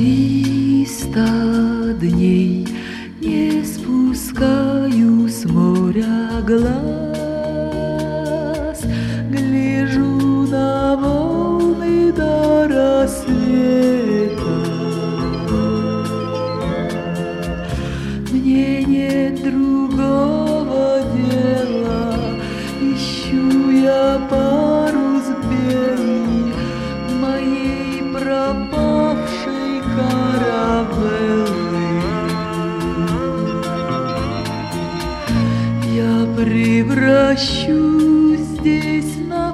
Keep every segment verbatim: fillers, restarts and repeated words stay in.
Триста дней не спускаю с моря глаз, гляжу на волны до рассвета. Мне нет другого дела, ищу я парус белый моей пропавшей каравеллы. Я превращусь здесь на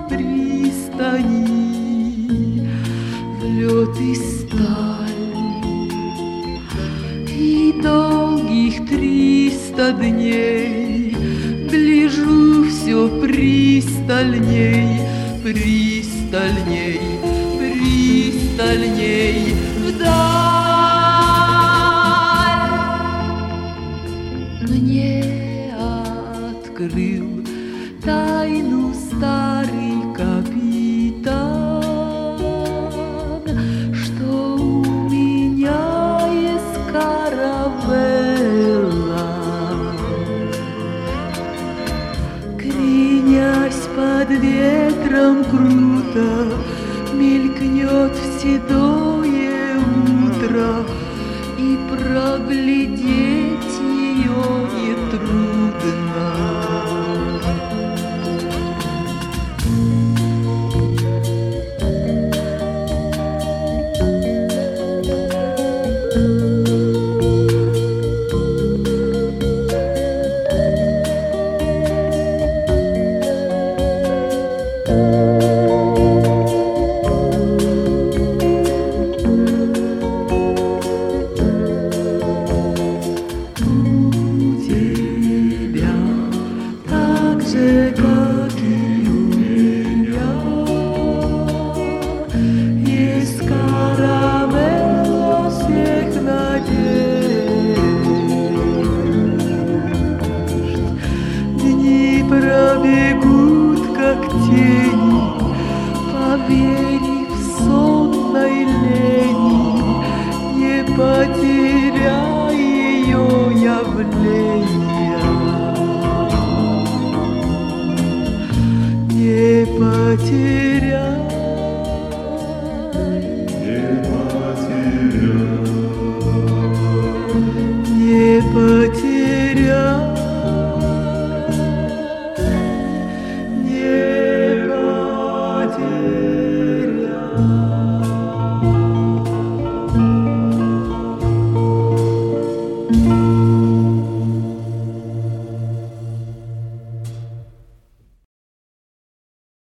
пристани в лед и сталь, и долгих триста дней гляжу все пристальней, пристальней, пристальней вдаль. Мне открыл тайну старый капитан, что у меня есть каравелла. Кренясь под ветром круто, мелькнет в седое утро, и проглядеть ее нетрудно. Как и у меня есть каравелла всех надежд. Дни пробегут, как тени, поверив сонной лени, не потеряй ее явления. Не потеряй